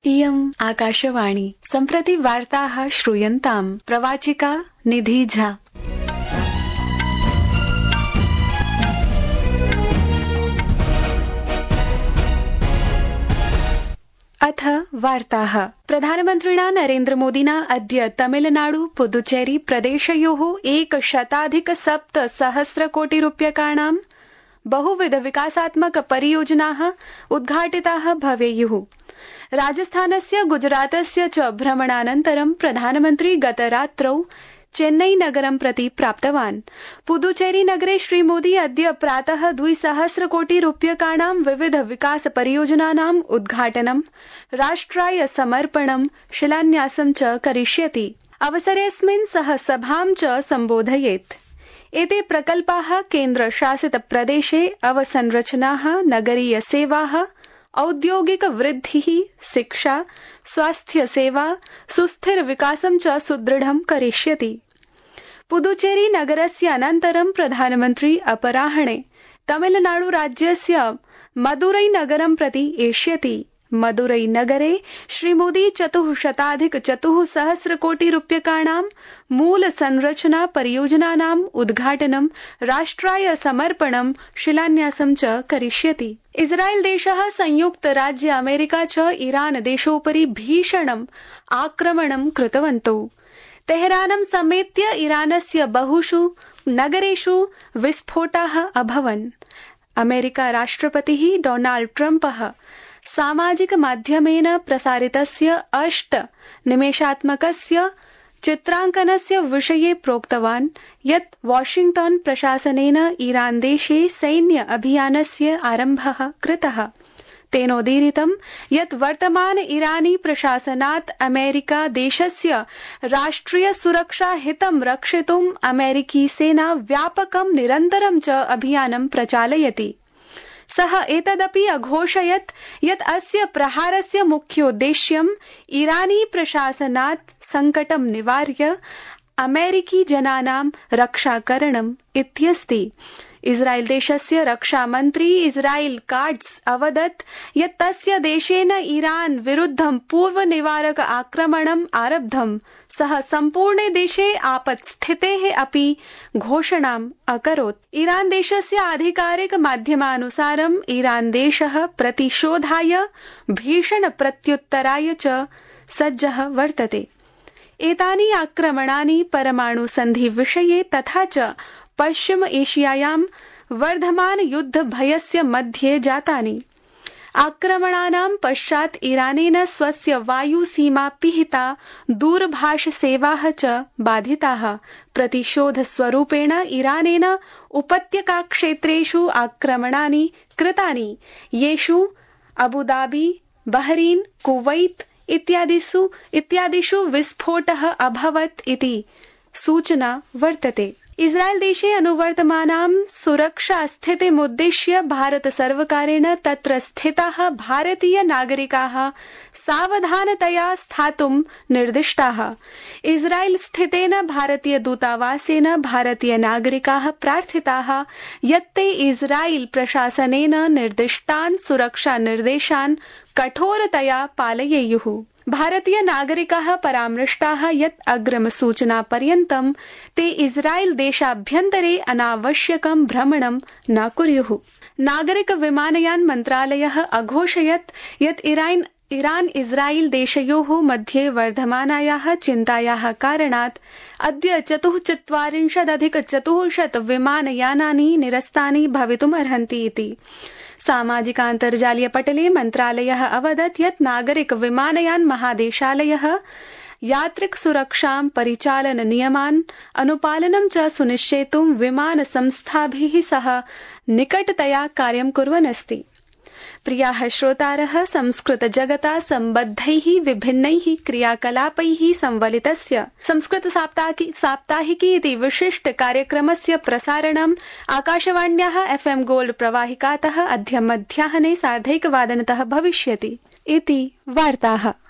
इयम् आकाशवाणी सम्प्रति वार्ताः श्रूयन्ताम् प्रवाचिका निधि झा। अथ वार्ताः। प्रधानमन्त्रिणा नरेन्द्रमोदिना अद्य तमिलनाडु पुदुचेरी प्रदेशयोः 100,700 कोटिरूप्यकाणां बहुविध विकासात्मक परियोजनाः उद्घाटिताः भवेयुः। राजस्थानस्य गुजरातस्य च भ्रमणानन्तरं प्रधानमन्त्री गतरात्रौ चेन्नई नगरं प्रति प्राप्तवान्। पुदुचेरी नगरे श्रीमोदी अद्य प्रातः 200 कोटिरूप्यकाणां विविध विकास परियोजनानाम् उद्घाटनं, राष्ट्राय समर्पणं, शिलान्यासं च करिष्यति। अवसरेऽस्मिन् सः सभां च सम्बोधयेत्। एते प्रकल्पाः केन्द्रशासित प्रदेशे अवसंरचनाः, नगरीय सेवाः, औद्योगिक वृद्धिः, शिक्षा, स्वास्थ्य सेवा, सुस्थिर विकासं च सुदृढं करिष्यति। पुदुचेरी नगरस्य अनन्तरं प्रधानमन्त्री अपराह्णे तमिलनाडु राज्यस्य मदुरै नगरं प्रति एष्यति। मदुरै नगरे श्रीमोदी 400,400 कोटिरूप्यकाणां मूल संरचना परियोजनानाम् उद्घाटनं, राष्ट्राय समर्पणं, शिलान्यासं च करिष्यति। इस्राएल देशः, संयुक्त राज्य अमेरिका च ईरान देशोपरि भीषणम् आक्रमणं कृतवन्तौ। तेहरानं समेत्य ईरानस्य बहुषु नगरेषु विस्फोटाः अभवन्। अमेरिका राष्ट्रपतिः डोनाल्ड ट्रम्पः सामाजिक माध्यमेन प्रसारितस्य 8 निमेषात्मकस्य चित्रांकनस्य विषये प्रोक्तवान् यत् वाशिंग्टन प्रशासनेन ईरान देशे सैन्य अभियानस्य आरम्भः कृतः। तेनोदीरितं यत् वर्तमान ईरानी प्रशासनात् अमेरिका देशस्य राष्ट्रिय सुरक्षा हितं रक्षितुम् अमेरिकी सेना व्यापकं निरन्तरं च अभियानं प्रचालयति। सः एतदपि अघोषयत् यत् अस्य प्रहारस्य मुख्योद्देश्यम् ईरानी प्रशासनात् संकटं निवार्य अमेरिकी जनानां रक्षाकरणम् इत्यस्ति। इस्राएल देशस्य रक्षामन्त्री इस्राएल काट्ज अवदत् यत् तस्य देशेन ईरान विरुद्धं पूर्वनिवारक आक्रमणम् आरब्धम्। सः सम्पूर्णे देशे आपत्स्थितेः अपि घोषणाम् अकरोत्। ईरान देशस्य आधिकारिक माध्यमानुसारम् ईरान देशः प्रतिशोधाय, भीषण प्रत्युत्तराय च सज्जः वर्तते। एतानि आक्रमणानि परमाणु सन्धि विषये तथा च पश्चिम एशियायां वर्धमान युद्ध भयस्य मध्ये जातानि। आक्रमणानां पश्चात् ईरानेन स्वस्य वायुसीमा पिहिता, दूरभाष सेवाः च बाधिताः। प्रतिशोधस्वरूपेण ईरानेन उपत्यकाक्षेत्रेषु आक्रमणानि कृतानि, येषु अबुधाबी, बहरीन, कुवैत इत्यादिषु विस्फोटः अभवत् इति सूचना वर्तते। इस्राएल देशे अनुवर्तमानां सुरक्षा स्थितिमुद्दिश्य भारत सर्वकारेण तत्र स्थिताः भारतीय नागरिकाः सावधानतया स्थातुं निर्दिष्टाः। इस्राएल स्थितेन भारतीय दूतावासेन भारतीय नागरिकाः प्रार्थिताः यत् ते इस्राएल प्रशासनेन निर्दिष्टान् सुरक्षा निर्देशान् कठोरतया पालयेयुः। भारतीय नागरिकाः परामृष्टाः यत् अग्रिमसूचनापर्यन्तं ते इस्राएल देशाभ्यन्तरे अनावश्यकं भ्रमणं न कुर्युः। नागरिक विमानयान मन्त्रालयः अघोषयत् यत् ईरान इस्राएल देशयोः मध्ये वर्धमानायाः चिन्तायाः कारणात् अद्य 44,400 विमानयानानि निरस्तानि भवितुमर्हन्ति इति। सामाजिकान्तर्जालीय पटले मन्त्रालयः अवदत् यत् नागरिक विमानयान महादेशालयः यात्रिक सुरक्षां, परिचालन नियमान् अनुपालनं च सुनिश्चेतुं विमान संस्थाभिः सह निकटतया कार्यं कुर्वन् अस्ति। प्रियाः श्रोतारः, संस्कृत जगता सम्बद्धैः विभिन्नैः क्रियाकलापैः संवलितस्य संस्कृत साप्ताहिकी इति विशिष्ट कार्यक्रमस्य प्रसारणम् आकाशवाण्याः FM गोल्ड प्रवाहिकातः अद्य मध्याह्ने 1:30 भविष्यति इति वार्ताः।